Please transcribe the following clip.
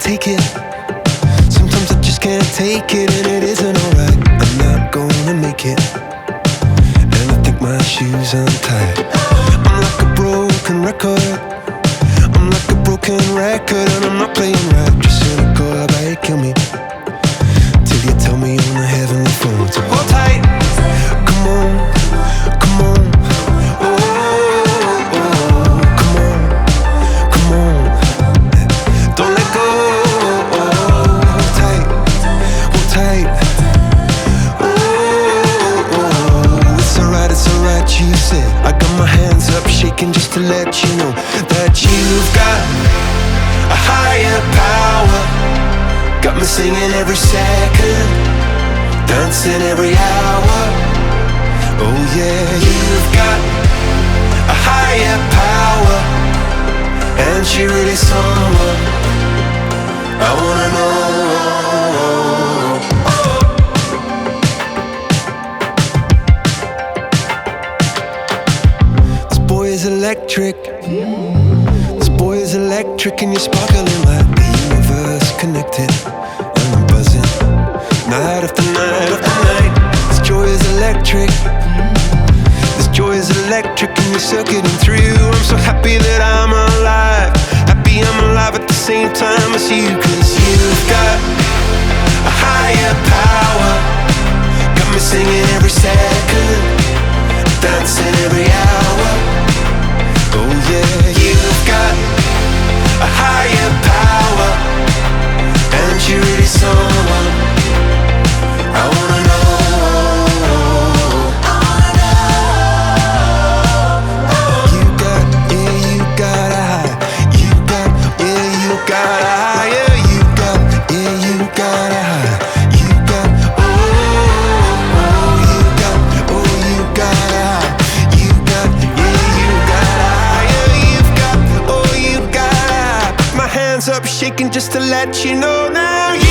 take it. Sometimes I just can't take it, and it isn't alright. I'm not gonna make it, and I think my shoes untied. I'm like a broken record. I'm like a broken record, and I'm not playing right. Just cynical, I bet kill me till you tell me on the heavenly phone to hold tight. Come on, come on. Oh, oh, come on, come on. Don't let go. Hold tight, hold tight. Oh, oh, it's alright, you said. I got my hands up shaking just to let you know that you've got a higher power. Got me singing every second, dancing every hour. Oh yeah, you've got a higher power, and she really someone I wanna know. This boy is electric. This boy is electric, and you're sparkling like the universe connected. And I'm buzzing night after night after night. This joy is electric. This joy is electric, and you're circuiting through. I'm so happy that I'm alive. Happy I'm alive at the same time as you. Cause you've got a higher power. Got me singing every second, dancing every hour. Oh yeah, you've got a higher power, and you're really someone I wanna know. You got, yeah, you got a high. You got, yeah, you got a higher. You got, yeah, you got a high. You got, oh, oh, you got, oh, you got a high. You got, yeah, you got a higher. You've got, oh, you got a high. My hands up shaking just to let you know now.